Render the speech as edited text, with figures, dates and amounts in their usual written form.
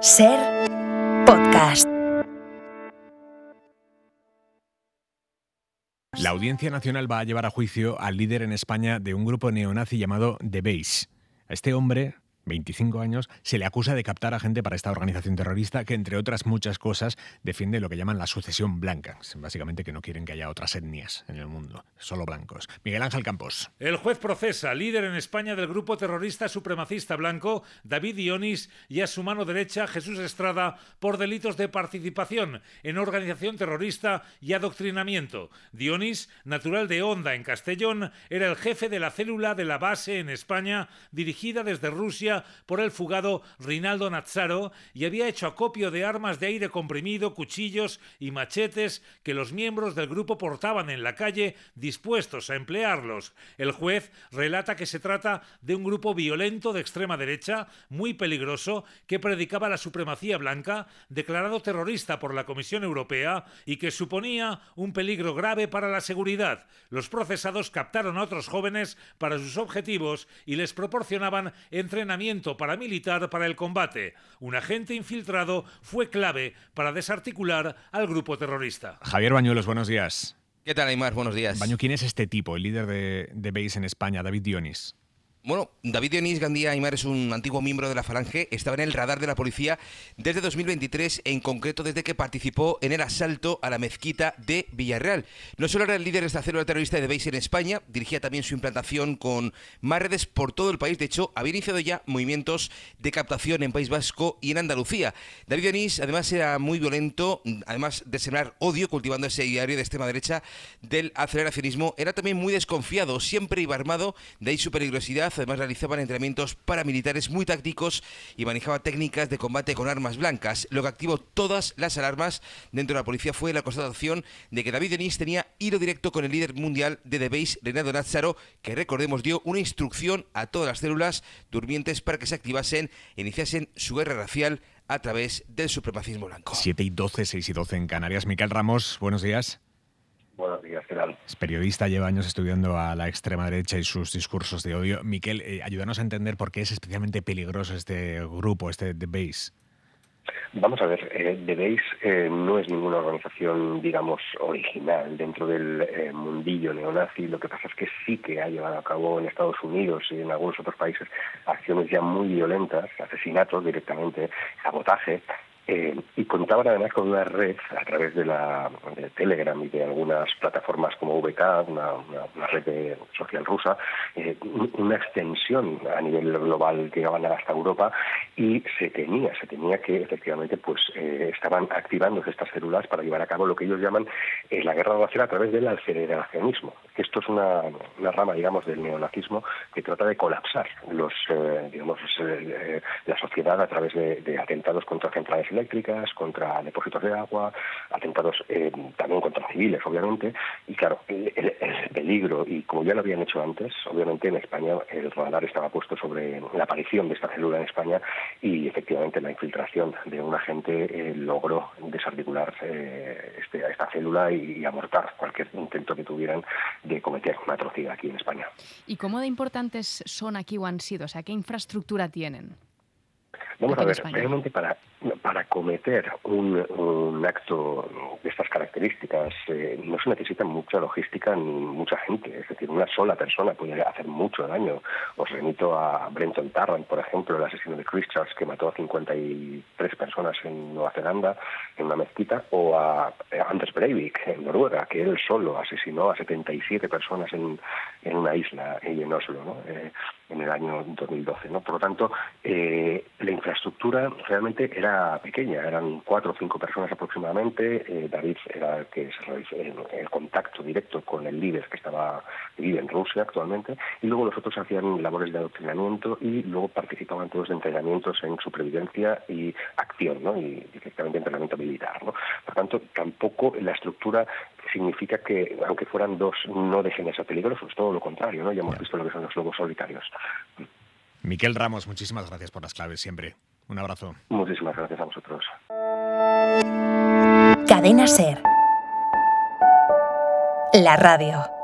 Ser podcast. La Audiencia Nacional va a llevar a juicio al líder en España de un grupo neonazi llamado The Base. A este hombre, 25 años, se le acusa de captar a gente para esta organización terrorista que, entre otras muchas cosas, defiende lo que llaman la sucesión blanca. Básicamente que no quieren que haya otras etnias en el mundo, solo blancos. Miguel Ángel Campos. El juez procesa al líder en España del grupo terrorista supremacista blanco, David Dionís, y a su mano derecha, Jesús Estrada, por delitos de participación en organización terrorista y adoctrinamiento. Dionís, natural de Honda, en Castellón, era el jefe de la célula de la base en España, dirigida desde Rusia por el fugado Rinaldo Nazzaro, y había hecho acopio de armas de aire comprimido, cuchillos y machetes que los miembros del grupo portaban en la calle dispuestos a emplearlos. El juez relata que se trata de un grupo violento de extrema derecha, muy peligroso, que predicaba la supremacía blanca, declarado terrorista por la Comisión Europea y que suponía un peligro grave para la seguridad. Los procesados captaron a otros jóvenes para sus objetivos y les proporcionaban entrenamiento paramilitar para el combate. Un agente infiltrado fue clave para desarticular al grupo terrorista. Javier Bañuelos, buenos días. ¿Qué tal, Aymar? Buenos días. Baño, ¿quién es este tipo, el líder de Base en España, David Dionís? Bueno, David Dionís Gandía Aymar es un antiguo miembro de la Falange, estaba en el radar de la policía desde 2023, en concreto desde que participó en el asalto a la mezquita de Villarreal. No solo era el líder de esta célula terrorista de Base en España, dirigía también su implantación con más redes por todo el país. De hecho, había iniciado ya movimientos de captación en País Vasco y en Andalucía. David Dionís, además, era muy violento, además de sembrar odio, cultivando ese diario de extrema derecha del aceleracionismo. Era también muy desconfiado, siempre iba armado, de ahí su peligrosidad. Además, realizaban entrenamientos paramilitares muy tácticos y manejaba técnicas de combate con armas blancas. Lo que activó todas las alarmas dentro de la policía fue la constatación de que David Dionís tenía hilo directo con el líder mundial de The Base, Rinaldo Nazzaro, que, recordemos, dio una instrucción a todas las células durmientes para que se activasen e iniciasen su guerra racial a través del supremacismo blanco. 7:12, 6:12 en Canarias. Miquel Ramos, buenos días. Buenos días, ¿qué tal? Es periodista, lleva años estudiando a la extrema derecha y sus discursos de odio. Miquel, ayúdanos a entender por qué es especialmente peligroso este grupo, este The Base. Vamos a ver, The Base no es ninguna organización, digamos, original dentro del mundillo neonazi. Lo que pasa es que sí que ha llevado a cabo en Estados Unidos y en algunos otros países acciones ya muy violentas, asesinatos directamente, sabotaje. Y contaban además con una red a través de Telegram y de algunas plataformas como VK, una red social rusa, una extensión a nivel global, llegaban hasta Europa, y se temía que efectivamente estaban activándose estas células para llevar a cabo lo que ellos llaman la guerra racial a través del aceleracionismo. Esto es una rama, digamos, del neonazismo que trata de colapsar la sociedad a través de atentados contra centrales eléctricas, contra depósitos de agua, atentados también contra civiles, obviamente. Y claro, el peligro, y como ya lo habían hecho antes, obviamente en España el radar estaba puesto sobre la aparición de esta célula en España, y efectivamente la infiltración de un agente logró desarticular esta célula y abortar cualquier intento que tuvieran de cometer una atrocidad aquí en España. ¿Y cómo de importantes son aquí o han sido? O sea, ¿qué infraestructura tienen? Vamos a ver, realmente para cometer un acto de estas características no se necesita mucha logística ni mucha gente. Es decir, una sola persona puede hacer mucho daño. Os remito a Brenton Tarrant, por ejemplo, el asesino de Christchurch, que mató a 53 personas en Nueva Zelanda, en una mezquita, o a Anders Breivik, en Noruega, que él solo asesinó a 77 personas en una isla, en Oslo, ¿no? En el año 2012, ¿no? Por lo tanto, la infraestructura realmente era pequeña, eran 4 o 5 personas aproximadamente. David era el que se realizó el contacto directo con el líder que vive en Rusia actualmente, y luego los otros hacían labores de adoctrinamiento y luego participaban todos de entrenamientos en supervivencia y acción, ¿no? Y directamente entrenamiento militar, ¿no? Por tanto, tampoco la estructura significa que, aunque fueran dos, no dejen de ser peligrosos, todo lo contrario, ¿no? Ya hemos visto lo que son los lobos solitarios. Miquel Ramos, muchísimas gracias por las claves siempre. Un abrazo. Muchísimas gracias a vosotros. Cadena Ser. La radio.